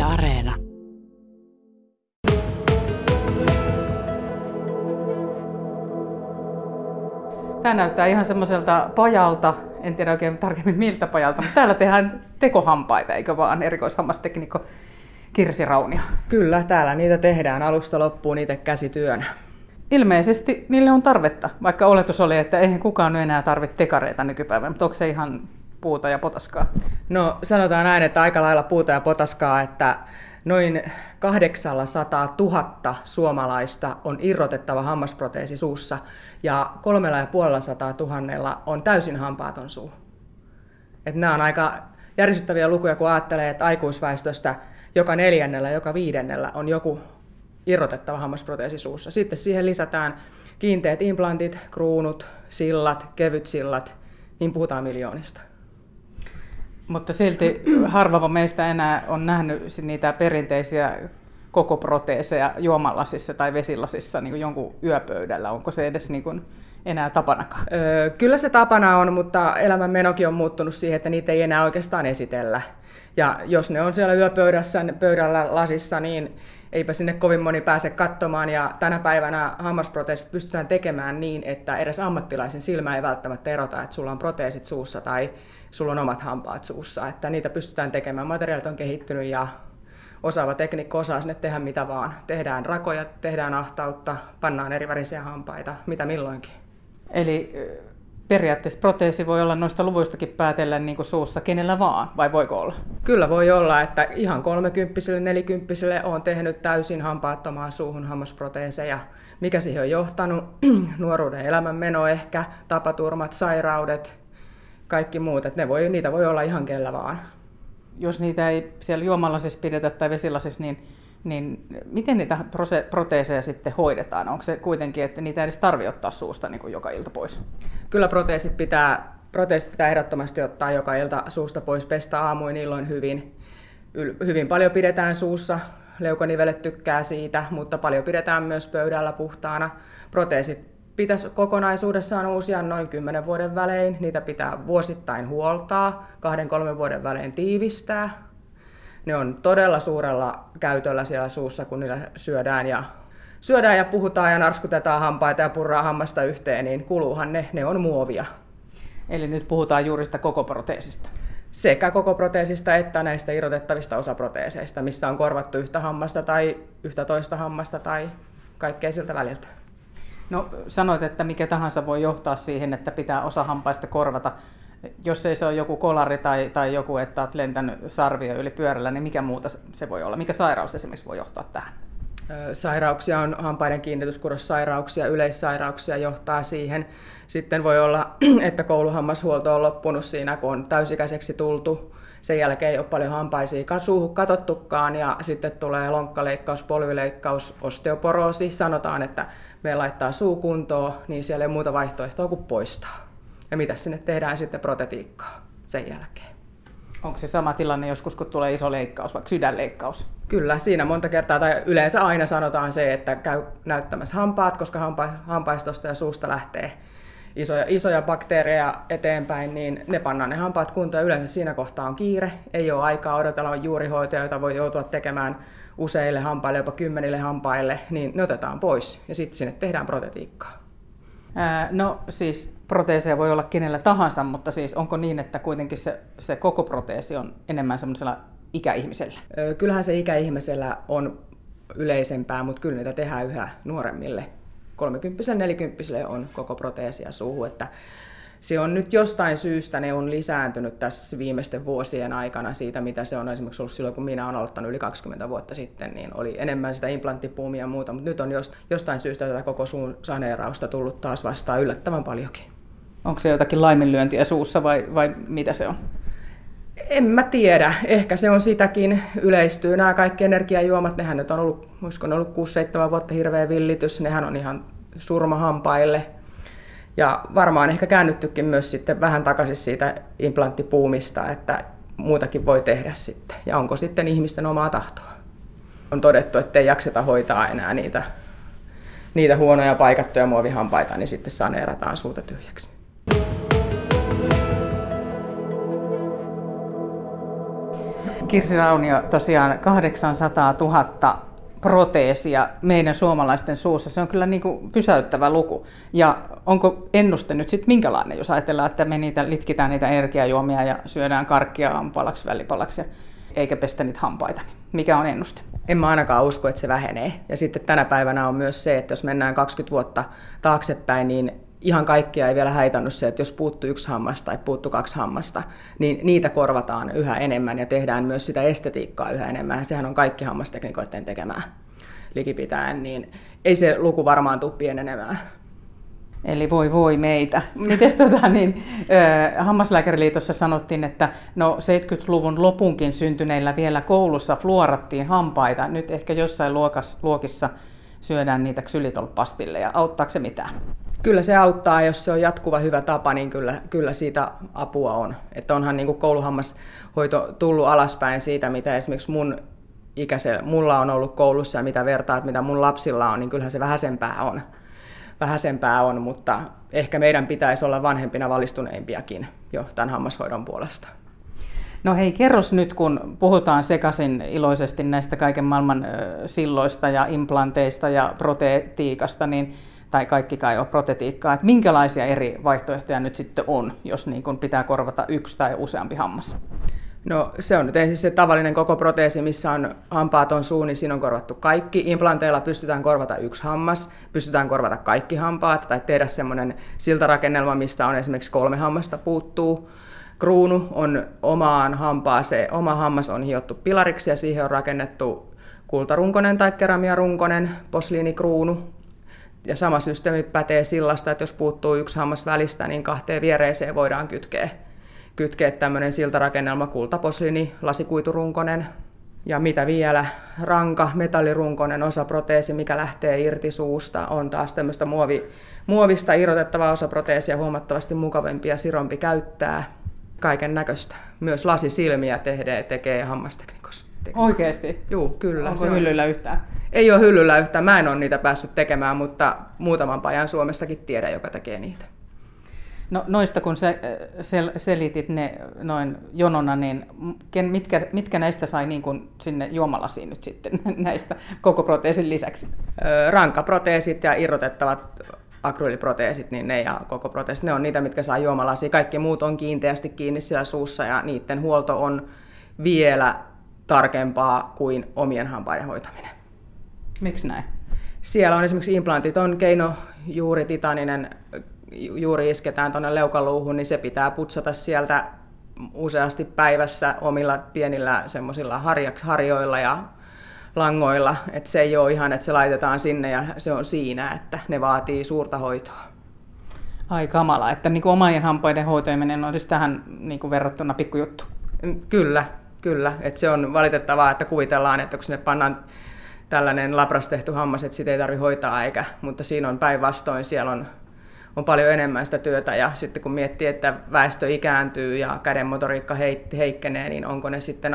Areena. Tämä näyttää ihan semmoiselta pajalta, en tiedä oikein tarkemmin miltä pajalta, mutta täällä tehdään tekohampaita, eikö vaan, erikoishammasteknikko Kirsi Raunio? Kyllä, täällä niitä tehdään alusta loppuun itse käsityönä. Ilmeisesti niille on tarvetta, vaikka oletus oli, että eihän kukaan enää tarvitse tekareita nykypäivänä, mutta onko se ihan puuta ja potaskaa? No sanotaan näin, että aika lailla puuta ja potaskaa, että noin 800 000 suomalaista on irrotettava hammasproteesi suussa ja 350 000 on täysin hampaaton suu. Että nämä on aika järisyttäviä lukuja, kun ajattelee, että aikuisväestöstä joka 4., joka 5 on joku irrotettava hammasproteesi suussa. Sitten siihen lisätään kiinteät implantit, kruunut, sillat, kevytsillat, niin puhutaan miljoonista. Mutta silti harvava meistä enää on nähnyt niitä perinteisiä koko proteeseja juomalasissa tai vesilasissa niin kuin jonkun yöpöydällä. Onko se edes niin kuin enää tapanakaan? Kyllä se tapana on, mutta elämänmenokin on muuttunut siihen, että niitä ei enää oikeastaan esitellä. Ja jos ne on siellä pöydällä lasissa, niin eipä sinne kovin moni pääse katsomaan. Ja tänä päivänä hammasproteesit pystytään tekemään niin, että edes ammattilaisen silmä ei välttämättä erota, että sulla on proteesit suussa tai sulla on omat hampaat suussa. Että niitä pystytään tekemään. Materiaalit on kehittynyt ja osaava teknikko osaa sinne tehdä mitä vaan. Tehdään rakoja, tehdään ahtautta, pannaan eri värisiä hampaita, mitä milloinkin. Eli periaatteessa proteesi voi olla noista luvuistakin päätellen niin kuin suussa kenellä vaan, vai voiko olla? Kyllä voi olla, että ihan 30-40 olen tehnyt täysin hampaattomaan suuhun hammasproteeseja. Mikä siihen on johtanut? Nuoruuden elämänmeno ehkä, tapaturmat, sairaudet, kaikki muut. Että niitä voi olla ihan kellä vaan. Jos niitä ei siellä juomalasissa pidetä tai vesilasissa, niin miten niitä proteeseja sitten hoidetaan? Onko se kuitenkin, että niitä ei edes tarvitse ottaa suusta niin kuin joka ilta pois? Kyllä proteesit pitää ehdottomasti ottaa joka ilta suusta pois, pestä aamuin illoin hyvin. Hyvin paljon pidetään suussa, leukonivelet tykkää siitä, mutta paljon pidetään myös pöydällä puhtaana. Proteesit pitäisi kokonaisuudessaan uusia noin 10 vuoden välein. Niitä pitää vuosittain huoltaa, 2-3 vuoden välein tiivistää. Ne on todella suurella käytöllä siellä suussa, kun niillä syödään ja puhutaan ja narskutetaan hampaita ja purraa hammasta yhteen, niin kuluuhan ne on muovia. Eli nyt puhutaan juuri sitä koko proteesista? Sekä koko proteesista että näistä irrotettavista osaproteeseista, missä on korvattu yhtä hammasta tai yhtä toista hammasta tai kaikkea siltä väliltä. No sanoit, että mikä tahansa voi johtaa siihen, että pitää osa hampaista korvata. Jos ei se ole joku kolari tai joku, että olet lentänyt sarvia yli pyörällä, niin mikä muuta se voi olla? Mikä sairaus esimerkiksi voi johtaa tähän? Sairauksia on hampaiden kiinnityskurossairauksia, yleissairauksia johtaa siihen. Sitten voi olla, että kouluhammashuolto on loppunut siinä, kun on täysikäiseksi tultu. Sen jälkeen ei ole paljon hampaisia suuhun katsottukaan ja sitten tulee lonkkaleikkaus, polvileikkaus, osteoporoosi. Sanotaan, että me laittaa suu kuntoon, niin siellä ei muuta vaihtoehtoa kuin poistaa. Ja mitä sinne tehdään sitten protetiikkaa sen jälkeen. Onko se sama tilanne joskus, kun tulee iso leikkaus, vaikka sydänleikkaus? Kyllä, siinä monta kertaa tai yleensä aina sanotaan se, että käy näyttämässä hampaat, koska hampaistosta ja suusta lähtee isoja bakteereja eteenpäin, niin ne pannaan ne hampaat kuntoon. Yleensä siinä kohtaa on kiire, ei ole aikaa odotella juurihoitoja, joita voi joutua tekemään useille hampaille, jopa 10 hampaille, niin ne otetaan pois ja sitten sinne tehdään protetiikkaa. No siis proteeseja voi olla kenellä tahansa, mutta siis onko niin, että kuitenkin se koko proteesi on enemmän semmoisella ikäihmisellä? Kyllähän se ikäihmisellä on yleisempää, mutta kyllä niitä tehdään yhä nuoremmille. 30-40 on koko proteesia suuhun, että se on nyt jostain syystä, ne on lisääntynyt tässä viimeisten vuosien aikana siitä, mitä se on esimerkiksi ollut silloin, kun minä olen aloittanut yli 20 vuotta sitten, niin oli enemmän sitä implanttipuumia ja muuta, mutta nyt on jostain syystä tätä koko suun saneerausta tullut taas vastaan yllättävän paljonkin. Onko se jotakin laiminlyöntiä suussa vai mitä se on? En mä tiedä. Ehkä se on sitäkin. Yleistyy nämä kaikki energiajuomat. Nehän nyt on ollut, olisiko ne ollut 6-7 vuotta hirveä villitys. Nehän on ihan surmahampaille. Ja varmaan ehkä käännyttykin myös sitten vähän takaisin siitä implanttipuumista, että muutakin voi tehdä sitten. Ja onko sitten ihmisten omaa tahtoa? On todettu, että ei jakseta hoitaa enää niitä huonoja paikattuja muovihampaita, niin sitten saneerataan suuta tyhjäksi. Kirsi Raunio, tosiaan 800 000 proteesia meidän suomalaisten suussa. Se on kyllä niin kuin pysäyttävä luku. Ja onko ennuste nyt sitten minkälainen, jos ajatellaan, että me litkitään niitä energiajuomia ja syödään karkkia aamupalaksi, välipalaksi eikä pestä niitä hampaita. Mikä on ennuste? En mä ainakaan usko, että se vähenee. Ja sitten tänä päivänä on myös se, että jos mennään 20 vuotta taaksepäin, niin ihan kaikkia ei vielä häitannut se, että jos puuttuu 1 hammas tai puuttuu 2 hammasta, niin niitä korvataan yhä enemmän ja tehdään myös sitä estetiikkaa yhä enemmän. Sehän on kaikki hammasteknikoiden tekemään likipitäen, niin ei se luku varmaan tule pienenemään. Eli voi meitä. Mites Hammaslääkäriliitossa sanottiin, että 70-luvun lopunkin syntyneillä vielä koulussa fluorattiin hampaita. Nyt ehkä jossain luokissa syödään niitä ksylitolpastilleja. Auttaako se mitään? Kyllä se auttaa, jos se on jatkuva hyvä tapa, niin kyllä siitä apua on. Että onhan niin kuin kouluhammashoito tullut alaspäin siitä, mitä esimerkiksi mulla on ollut koulussa ja mitä vertaat, mitä mun lapsilla on, niin kyllähän se vähäisempää on, mutta ehkä meidän pitäisi olla vanhempina valistuneimpiakin jo tämän hammashoidon puolesta. No hei, kerros nyt, kun puhutaan sekaisin iloisesti näistä kaiken maailman silloista ja implanteista ja protetiikasta, tai kaikki kai on protetiikkaa, että minkälaisia eri vaihtoehtoja nyt sitten on, jos niin kun pitää korvata 1 tai useampi hammas? No se on nyt ensin se tavallinen koko proteesi, missä on hampaaton suu, niin siinä on korvattu kaikki. Implanteilla pystytään korvata 1 hammas, pystytään korvata kaikki hampaat tai tehdä semmoinen siltarakennelma, mistä on esimerkiksi 3 hammasta puuttuu. Kruunu on omaan hampaaseen, oma hammas on hiottu pilariksi ja siihen on rakennettu kultarunkonen tai keramiarunkonen posliinikruunu. Ja sama systeemi pätee sillasta, että jos puuttuu 1 hammas välistä, niin 2 viereiseen voidaan kytkeä tämmöinen siltarakennelma, kultaposliini, lasikuiturunkonen ja mitä vielä, ranka, metallirunkonen osaproteesi, mikä lähtee irti suusta, on taas tämmöistä muovista irrotettavaa osaproteesia, huomattavasti mukavampi ja sirompi käyttää, kaiken näköistä. Myös lasisilmiä tekee hammasteknikos. Oikeasti? Joo, kyllä. Onko hyllyllä yhtään? Ei ole hyllyllä yhtään, mä en ole niitä päässyt tekemään, mutta muutaman pajan Suomessakin tiedän, joka tekee niitä. No noista kun selitit ne noin jonona, niin mitkä näistä sai niin kuin sinne juomalasiin nyt sitten näistä koko proteesin lisäksi? Rankaproteesit ja irrotettavat akryyliproteesit, niin ne ja koko proteesit, ne on niitä, mitkä saa juomalasiin. Kaikki muut on kiinteästi kiinni siellä suussa ja niiden huolto on vielä tarkempaa kuin omien hampaiden hoitaminen. Miksi näin? Siellä on esimerkiksi implantit, on keinojuuri titaninen, juuri isketään tuonne leukaluuhun, niin se pitää putsata sieltä useasti päivässä omilla pienillä semmoisilla harjoilla ja langoilla. Että se ei ole ihan, että se laitetaan sinne ja se on siinä, että ne vaatii suurta hoitoa. Ai kamala, että niin kuin omien hampaiden hoitaminen olisi tähän niin kuin verrattuna pikkujuttu. Kyllä. Että se on valitettavaa, että kuvitellaan, että kun sinne pannaan tällainen labras tehty hammas, että sitä ei tarvitse hoitaa mutta siinä on päinvastoin, siellä on paljon enemmän sitä työtä ja sitten kun miettii, että väestö ikääntyy ja kädenmotoriikka heikkenee, niin onko ne sitten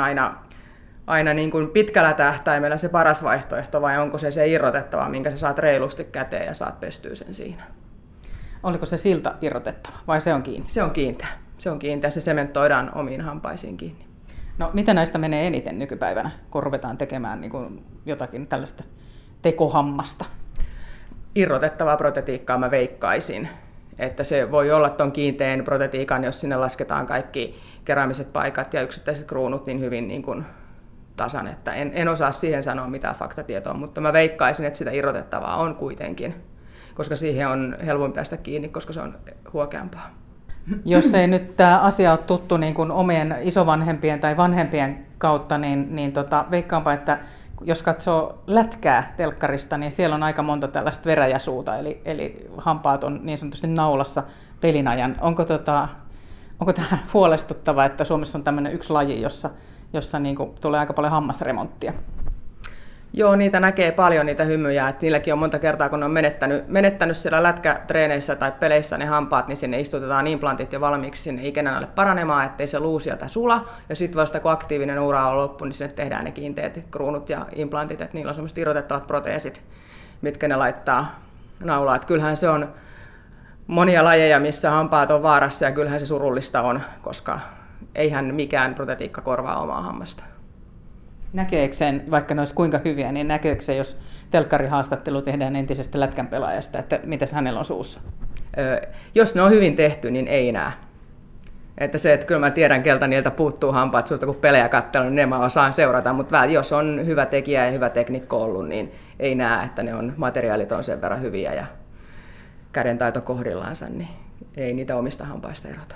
aina niin kuin pitkällä tähtäimellä se paras vaihtoehto vai onko se irrotettava, minkä sä saat reilusti käteen ja saat pestyä sen siinä? Oliko se silta irrotettava vai se on kiinni? Se on kiinteä, se sementoidaan omiin hampaisiin kiinni. No mitä näistä menee eniten nykypäivänä, kun ruvetaan tekemään niin kuin jotakin tällaista tekohammasta? Irrotettavaa protetiikkaa mä veikkaisin, että se voi olla tuon kiinteän protetiikan, jos sinne lasketaan kaikki keramiset paikat ja yksittäiset kruunut niin hyvin niin kuin tasan, että en osaa siihen sanoa mitään faktatietoa, mutta mä veikkaisin, että sitä irrotettavaa on kuitenkin, koska siihen on helpompi päästä kiinni, koska se on huokeampaa. Jos ei nyt tämä asia ole tuttu niin kuin omien isovanhempien tai vanhempien kautta, niin veikkaanpa, että jos katsoo lätkää telkkarista, niin siellä on aika monta tällaista veräjäsuuta, eli hampaat on niin sanotusti naulassa pelin ajan. Onko tämä huolestuttava, että Suomessa on tämmöinen yksi laji, jossa niin kuin tulee aika paljon hammasremonttia? Joo, niitä näkee paljon, niitä hymyjä. Että niilläkin on monta kertaa, kun ne on menettänyt siellä lätkätreeneissä tai peleissä ne hampaat, niin sinne istutetaan implantit jo valmiiksi sinne ikenän alle paranemaan, ettei se luu sieltä sula. Ja sitten vasta kun aktiivinen ura on loppu, niin sinne tehdään ne kiinteät kruunut ja implantit, että niillä on semmoiset irrotettavat proteesit, mitkä ne laittaa naulaan. Että kyllähän se on monia lajeja, missä hampaat on vaarassa ja kyllähän se surullista on, koska eihän mikään protetiikka korvaa omaa hammasta. Näkeekö sen, vaikka ne olisi kuinka hyviä, niin näkeekö se, jos telkkarihaastattelu tehdään entisestä lätkänpelaajasta, että mitäs hänellä on suussa? Jos ne on hyvin tehty, niin ei näe. Että se, että kyllä mä tiedän, keltä niiltä puuttuu hampaat sulta, kun pelejä katselen, niin ne mä osaan seurata, mutta jos on hyvä tekijä ja hyvä teknikko ollut, niin ei näe, että materiaalit on sen verran hyviä ja kädentaito kohdillaansa, niin ei niitä omista hampaista erota.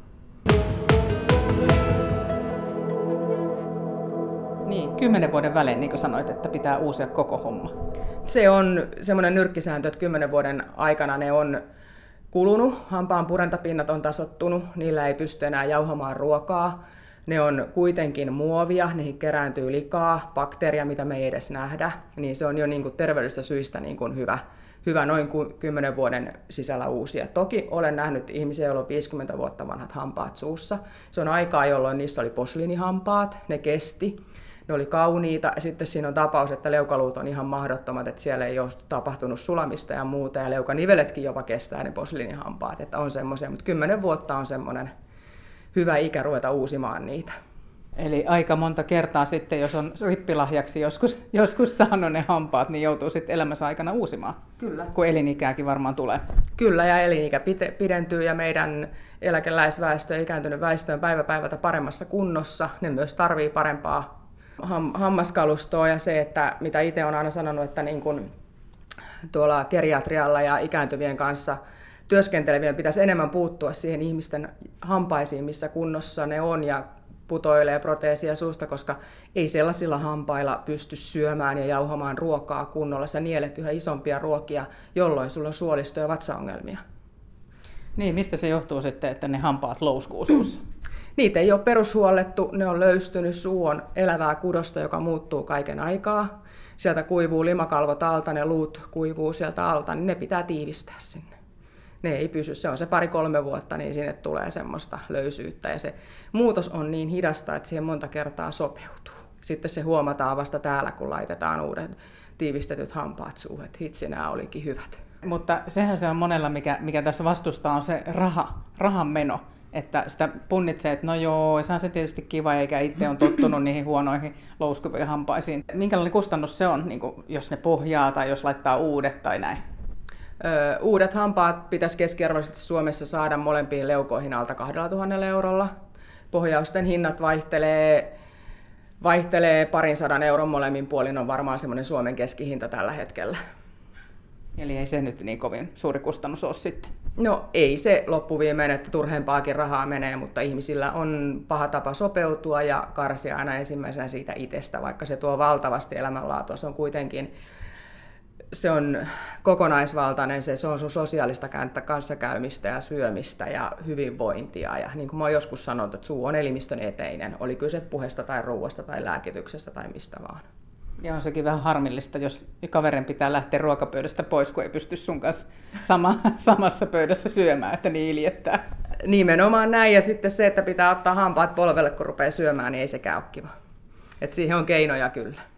Niin, 10 vuoden välein, niin kuin sanoit, että pitää uusia koko homma. Se on semmoinen nyrkkisääntö, että 10 vuoden aikana ne on kulunut, hampaan purentapinnat on tasoittunut, niillä ei pysty enää jauhamaan ruokaa. Ne on kuitenkin muovia, niihin kerääntyy likaa, bakteeria, mitä me ei edes nähdä, niin se on jo niin kuin terveydellisistä syistä niin kuin hyvä noin 10 vuoden sisällä uusia. Toki olen nähnyt ihmisiä, joilla on 50 vuotta vanhat hampaat suussa. Se on aikaa, jolloin niissä oli posliinihampaat, ne kesti. Ne oli kauniita ja sitten siinä on tapaus, että leukaluut on ihan mahdottomat, että siellä ei ole tapahtunut sulamista ja muuta ja leukaniveletkin jopa kestää ne posliinihampaat, että on semmoisia, mutta 10 vuotta on semmoinen hyvä ikä ruveta uusimaan niitä. Eli aika monta kertaa sitten, jos on rippilahjaksi joskus saanut ne hampaat, niin joutuu sitten elämänsä aikana uusimaan. Kyllä. Kun elinikääkin varmaan tulee. Kyllä, ja elinikä pidentyy ja meidän eläkeläisväestö ja ikääntynyt väestö on päivä päivältä paremmassa kunnossa. Ne myös tarvii parempaa hammaskalustoa ja se, että mitä itse olen aina sanonut, että niin kuin tuolla geriatrialla ja ikääntyvien kanssa työskentelevien pitäisi enemmän puuttua siihen ihmisten hampaisiin, missä kunnossa ne on ja putoilee proteesia suusta, koska ei sellaisilla hampailla pysty syömään ja jauhamaan ruokaa kunnolla. Sä nielet yhä isompia ruokia, jolloin sulla on suolisto- ja vatsaongelmia. Niin, mistä se johtuu sitten, että ne hampaat louskuu suussa? Niitä ei ole perushuollettu, ne on löystynyt, suu on elävää kudosta, joka muuttuu kaiken aikaa. Sieltä kuivuu limakalvot alta, ne luut kuivuu sieltä alta, niin ne pitää tiivistää sinne. Ne ei pysy, se on se 2-3 vuotta, niin sinne tulee semmoista löysyyttä ja se muutos on niin hidasta, että siihen monta kertaa sopeutuu. Sitten se huomataan vasta täällä, kun laitetaan uudet tiivistetyt hampaat suuhun, että hitsi, nämä olikin hyvät. Mutta sehän se on monella, mikä tässä vastustaa, on se rahan meno. Että sitä punnitsee, että no joo, se on se tietysti kiva, eikä itse on tottunut niihin huonoihin louskuviin hampaisiin. Minkälainen kustannus se on, niin kuin jos ne pohjaa tai jos laittaa uudet tai näin? Uudet hampaat pitäisi keskiarvoisesti Suomessa saada molempiin leukoihin alta 2 000 eurolla. Pohjausten hinnat vaihtelee 200 euron molemmin puolin, on varmaan semmoinen Suomen keskihinta tällä hetkellä. Eli ei se nyt niin kovin suuri kustannus ole sitten? No ei se loppuviimein, että turhempaakin rahaa menee, mutta ihmisillä on paha tapa sopeutua ja karsia aina ensimmäisenä siitä itsestä, vaikka se tuo valtavasti elämänlaatua. Se on kuitenkin kokonaisvaltainen, se on sun sosiaalista kanssakäymistä ja syömistä ja hyvinvointia. Ja niin kuin mä oon joskus sanonut, että suu on elimistön eteinen, oli kyse puheesta tai ruuasta tai lääkityksestä tai mistä vaan. Ja on sekin vähän harmillista, jos kaverin pitää lähteä ruokapöydästä pois, kun ei pysty sun kanssa samassa pöydässä syömään, että niin iljettää. Nimenomaan näin, ja sitten se, että pitää ottaa hampaat polvelle, kun rupeaa syömään, niin ei sekään ole kiva. Et siihen on keinoja kyllä.